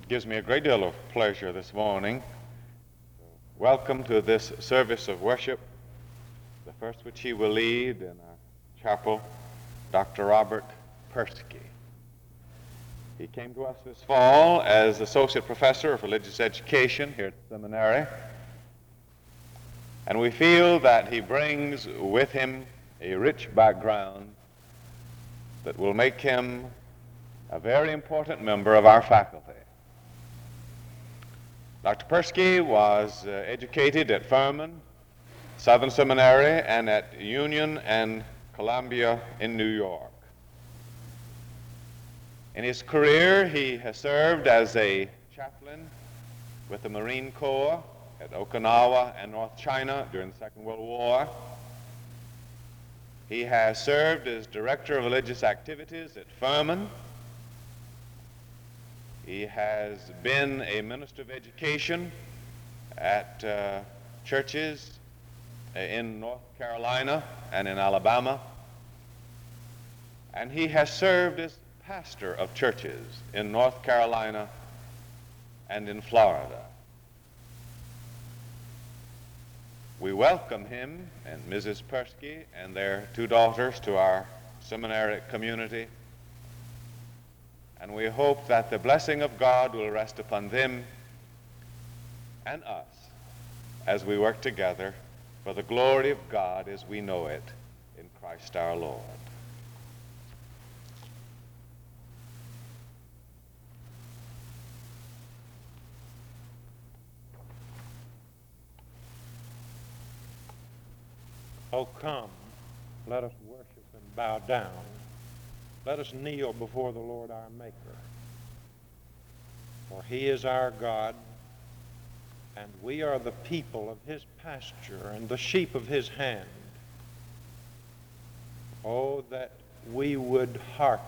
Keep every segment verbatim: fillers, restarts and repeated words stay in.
It gives me a great deal of pleasure this morning. Welcome to this service of worship, the first which he will lead in our chapel, Doctor Robert Persky. He came to us this fall as Associate Professor of Religious Education here at the seminary, and we feel that he brings with him a rich background that will make him a very important member of our faculty. Doctor Persky was uh, educated at Furman, Southern Seminary, and at Union and Columbia in New York. In his career, he has served as a chaplain with the Marine Corps at Okinawa and North China during the Second World War. He has served as Director of Religious Activities at Furman. He has been a minister of education at uh, churches in North Carolina and in Alabama. And he has served as pastor of churches in North Carolina and in Florida. We welcome him and Missus Persky and their two daughters to our seminary community. And we hope that the blessing of God will rest upon them and us as we work together for the glory of God as we know it in Christ our Lord. Oh, come, let us worship and bow down. Let us kneel before the Lord our Maker. For he is our God, and we are the people of his pasture and the sheep of his hand. Oh, that we would hearken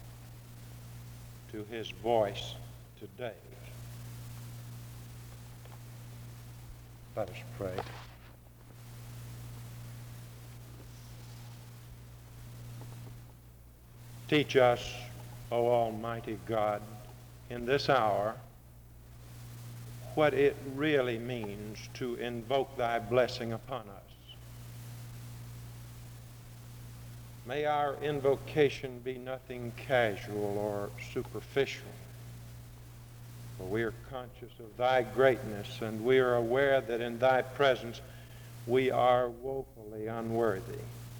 to his voice today. Let us pray. Teach us, O Almighty God, in this hour, what it really means to invoke thy blessing upon us. May our invocation be nothing casual or superficial, for we are conscious of thy greatness, and we are aware that in thy presence we are woefully unworthy.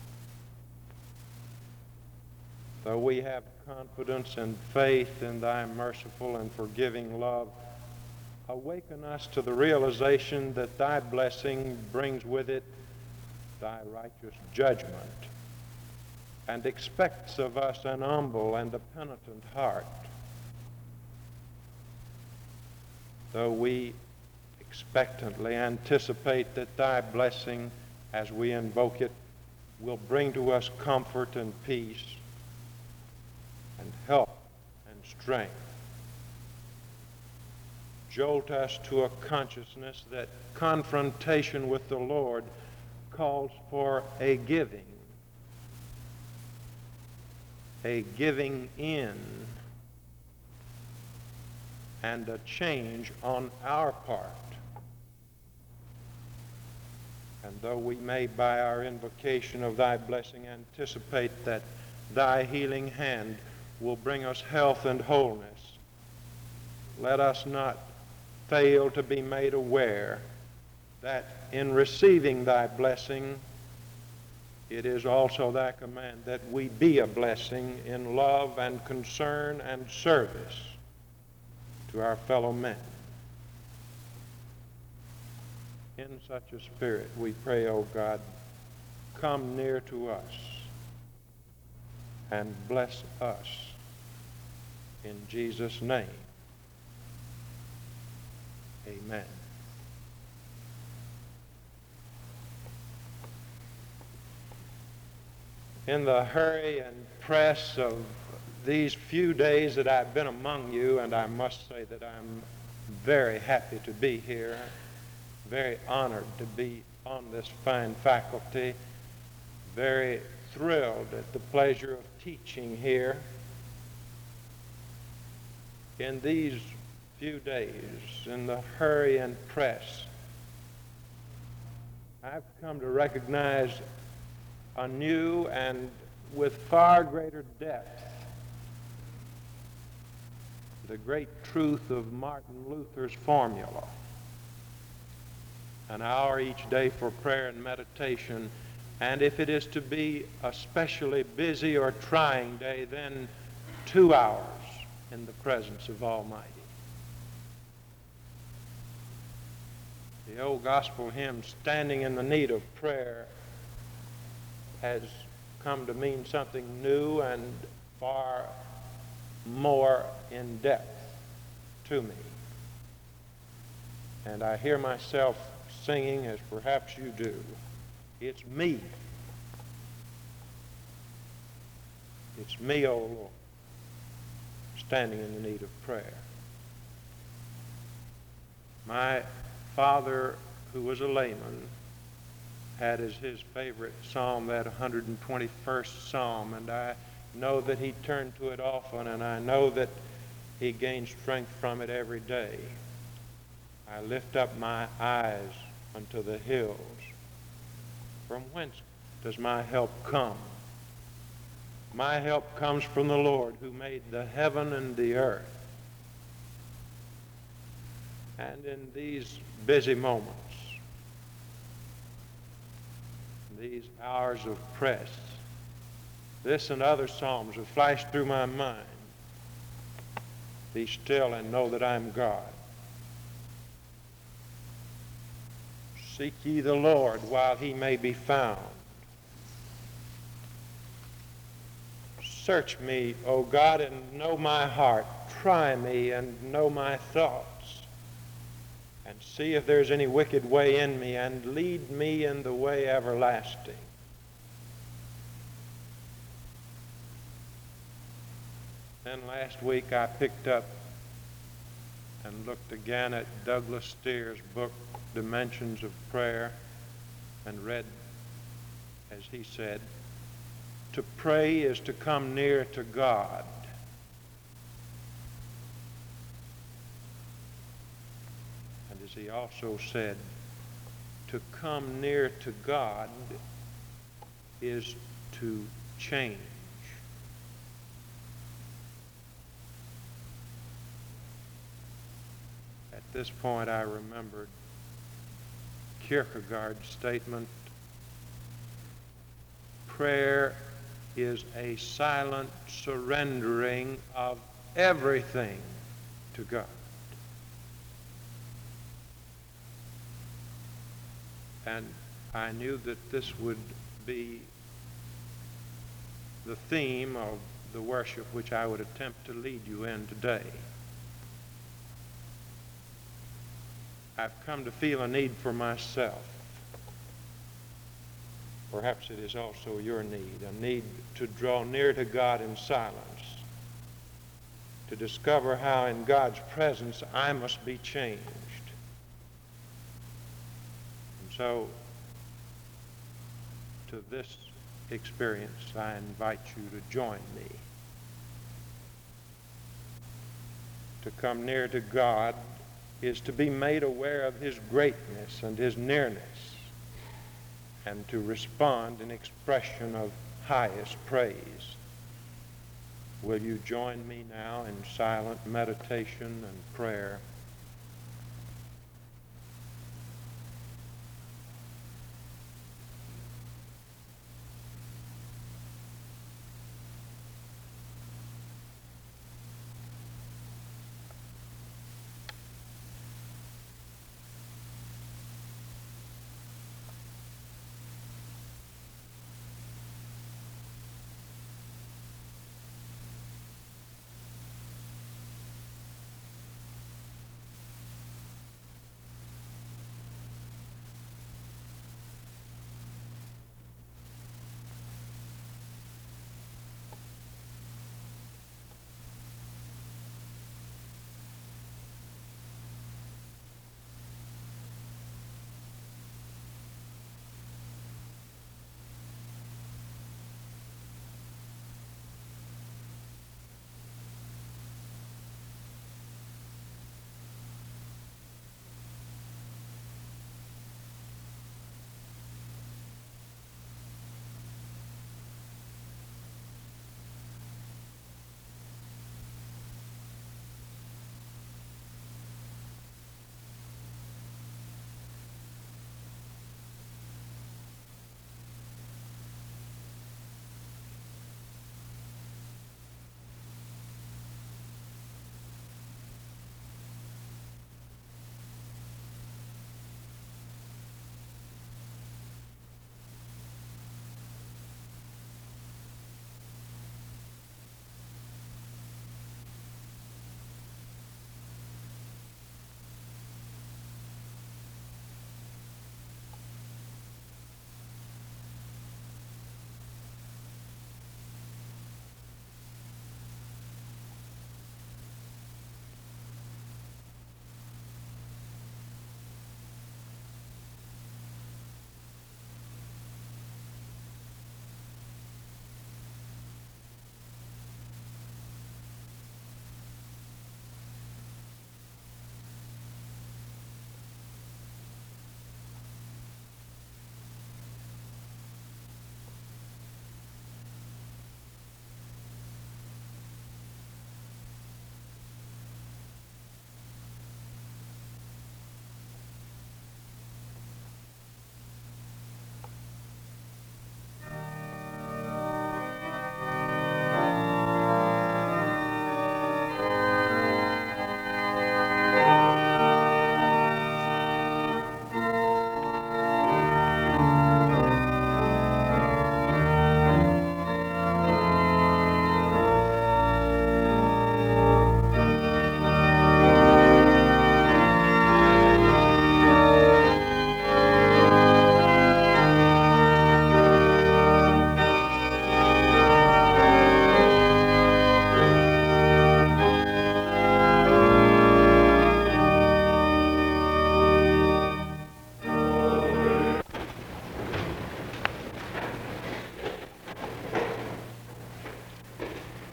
Though we have confidence and faith in thy merciful and forgiving love, awaken us to the realization that thy blessing brings with it thy righteous judgment, and expects of us an humble and a penitent heart. Though we expectantly anticipate that thy blessing, as we invoke it, will bring to us comfort and peace, and help and strength. Jolt us to a consciousness that confrontation with the Lord calls for a giving, a giving in, and a change on our part. And though we may by our invocation of thy blessing anticipate that thy healing hand will bring us health and wholeness, let us not fail to be made aware that in receiving thy blessing, it is also thy command that we be a blessing in love and concern and service to our fellow men. In such a spirit, we pray, O God, come near to us and bless us. In Jesus' name, amen. In the hurry and press of these few days that I've been among you, and I must say that I'm very happy to be here, very honored to be on this fine faculty, very thrilled at the pleasure of teaching here. In these few days in the hurry and press, I've come to recognize anew and with far greater depth the great truth of Martin Luther's formula: an hour each day for prayer and meditation, and if it is to be a specially busy or trying day, then two hours in the presence of Almighty. The old gospel hymn, "Standing in the Need of Prayer," has come to mean something new and far more in depth to me. And I hear myself singing, as perhaps you do, "It's me. It's me, O Lord, standing in the need of prayer." My father, who was a layman, had as his favorite psalm that one hundred twenty-first Psalm, and I know that he turned to it often, and I know that he gained strength from it every day. I lift up my eyes unto the hills. From whence does my help come? My help comes from the Lord, who made the heaven and the earth. And in these busy moments, these hours of press, this and other psalms have flashed through my mind. Be still and know that I am God. Seek ye the Lord while he may be found. Search me, O God, and know my heart. Try me and know my thoughts. And see if there's any wicked way in me, and lead me in the way everlasting. Then last week I picked up and looked again at Douglas Steer's book, Dimensions of Prayer, and read, as he said, to pray is to come near to God. And as he also said, to come near to God is to change. At this point, I remembered Kierkegaard's statement, prayer is a silent surrendering of everything to God. And I knew that this would be the theme of the worship which I would attempt to lead you in today. I've come to feel a need for myself. Perhaps it is also your need, a need to draw near to God in silence, to discover how in God's presence I must be changed. And so, to this experience, I invite you to join me. To come near to God is to be made aware of his greatness and his nearness, and to respond in expression of highest praise. Will you join me now in silent meditation and prayer?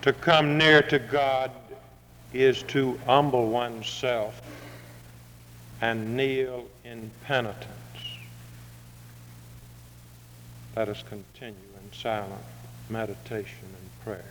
To come near to God is to humble oneself and kneel in penitence. Let us continue in silent meditation and prayer.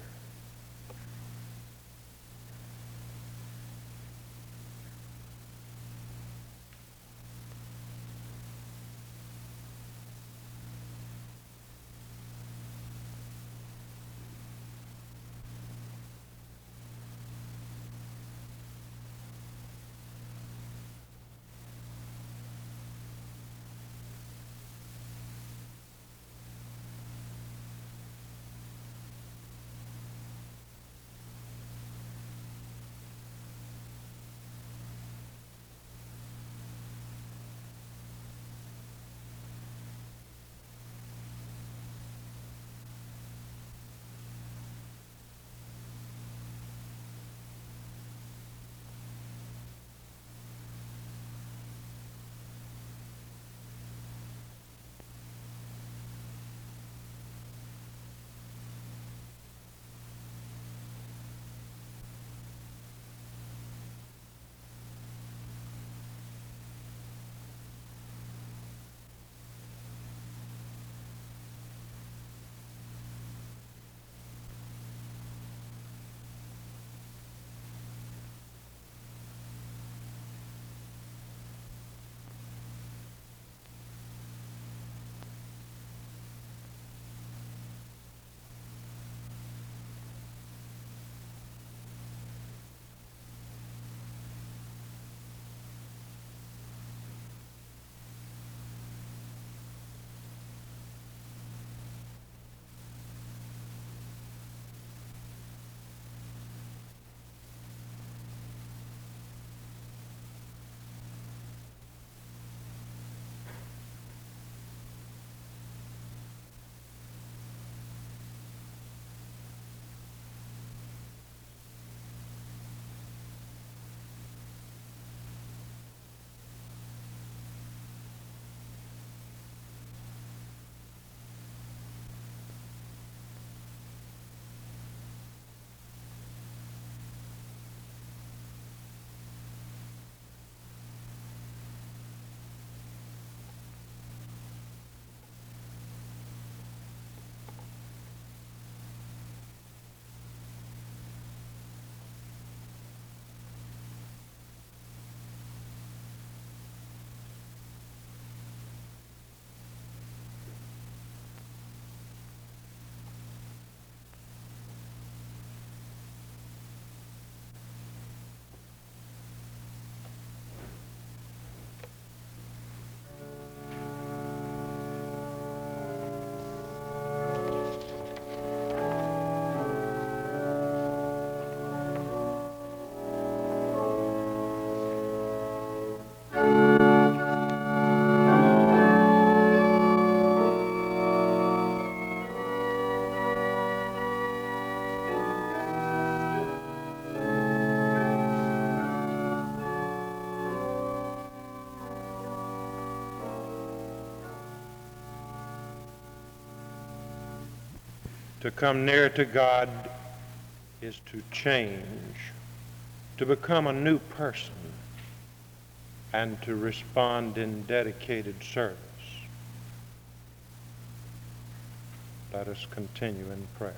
To come near to God is to change, to become a new person, and to respond in dedicated service. Let us continue in prayer.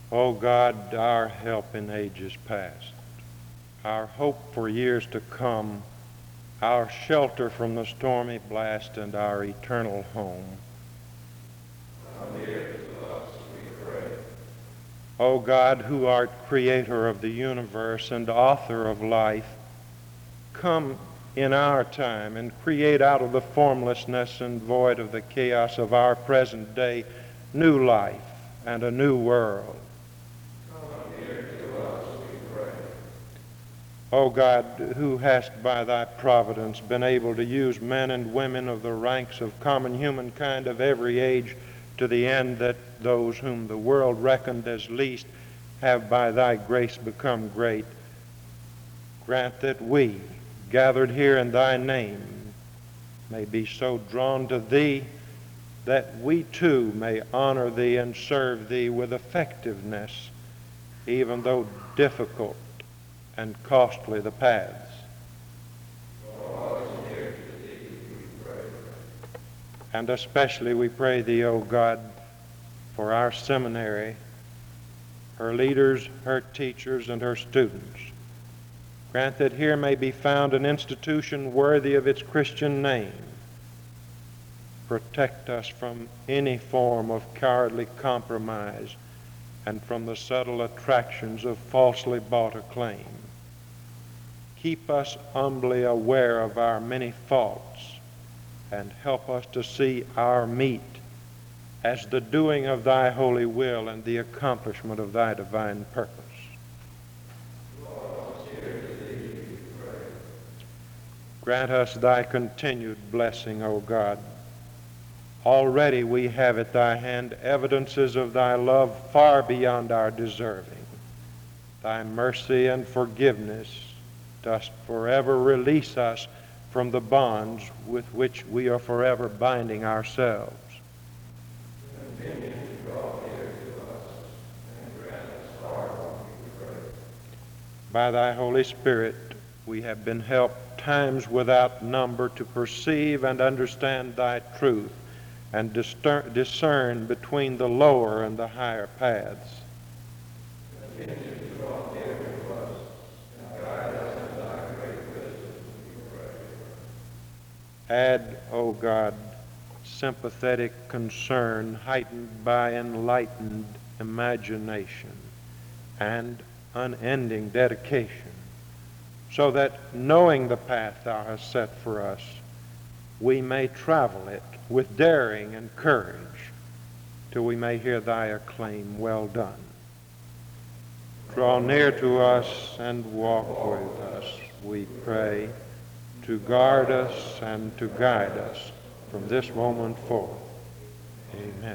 O God, our help in ages past, our hope for years to come, our shelter from the stormy blast, and our eternal home. Come near to us, we pray. O God, who art creator of the universe and author of life, come in our time and create out of the formlessness and void of the chaos of our present day new life and a new world. Come near to us, we pray. O God, who hast by thy providence been able to use men and women of the ranks of common humankind of every age to the end that those whom the world reckoned as least have by thy grace become great, grant that we, gathered here in thy name, may be so drawn to thee that we too may honor thee and serve thee with effectiveness, even though difficult and costly the paths. And especially we pray thee, O God, for our seminary, her leaders, her teachers, and her students. Grant that here may be found an institution worthy of its Christian name. Protect us from any form of cowardly compromise and from the subtle attractions of falsely bought acclaim. Keep us humbly aware of our many faults and help us to see our meat as the doing of thy holy will and the accomplishment of thy divine purpose. Grant us thy continued blessing, O God. Already we have at thy hand evidences of thy love far beyond our deserving. Thy mercy and forgiveness dost forever release us from the bonds with which we are forever binding ourselves. Continue to draw near to us and grant us pardon, we pray. By thy Holy Spirit we have been helped times without number to perceive and understand thy truth and discern between the lower and the higher paths. Continue to draw near to us and guide us in thy great wisdom, we pray. Add, O God, sympathetic concern heightened by enlightened imagination and unending dedication, so that, knowing the path thou hast set for us, we may travel it with daring and courage till we may hear thy acclaim, well done. Draw near to us and walk with us, we pray, to guard us and to guide us from this moment forth. Amen.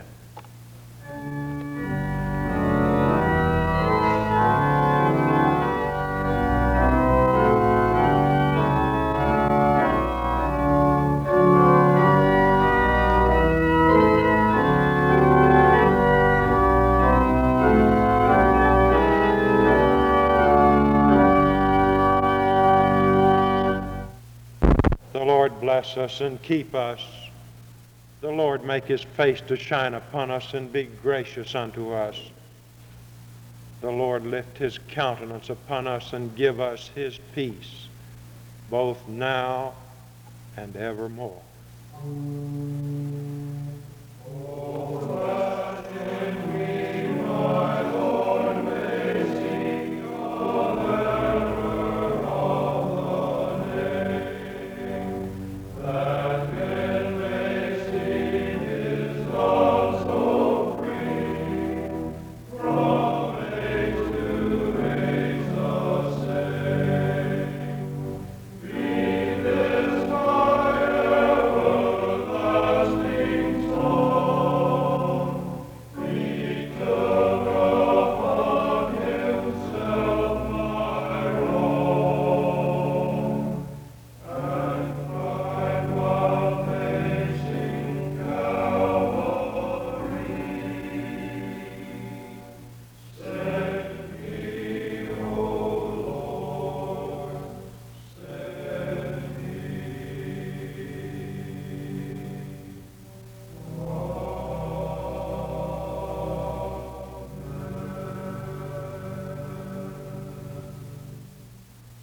Bless us and keep us. The Lord make his face to shine upon us and be gracious unto us. The Lord lift his countenance upon us and give us his peace, both now and evermore.